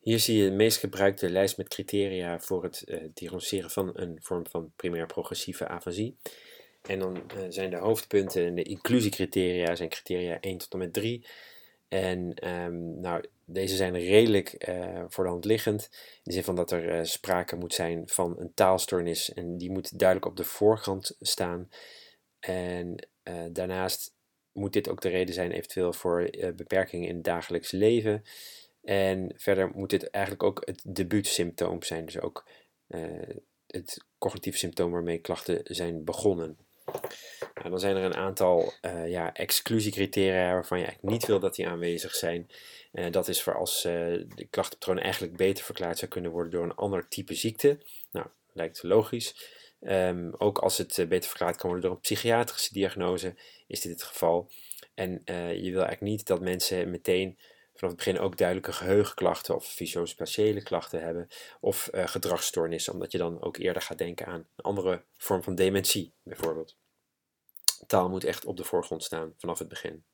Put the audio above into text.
Hier zie je de meest gebruikte lijst met criteria voor het diagnosticeren van een vorm van primair progressieve afasie. En dan zijn de hoofdpunten en de inclusiecriteria zijn criteria 1 tot en met 3. En nou, deze zijn redelijk voor de hand liggend. In de zin van dat er sprake moet zijn van een taalstoornis en die moet duidelijk op de voorgrond staan. En daarnaast moet dit ook de reden zijn eventueel voor beperkingen in het dagelijks leven. En verder moet dit eigenlijk ook het debuutsymptoom zijn, dus ook het cognitief symptoom waarmee klachten zijn begonnen. Nou, dan zijn er een aantal exclusiecriteria waarvan je eigenlijk niet wil dat die aanwezig zijn. Dat is voor als de klachtenpatroon eigenlijk beter verklaard zou kunnen worden door een ander type ziekte. Nou, lijkt logisch. Ook als het beter verklaard kan worden door een psychiatrische diagnose, is dit het geval. En je wil eigenlijk niet dat mensen meteen vanaf het begin ook duidelijke geheugenklachten of visuospatiële klachten hebben of gedragsstoornissen, omdat je dan ook eerder gaat denken aan een andere vorm van dementie bijvoorbeeld. Taal moet echt op de voorgrond staan vanaf het begin.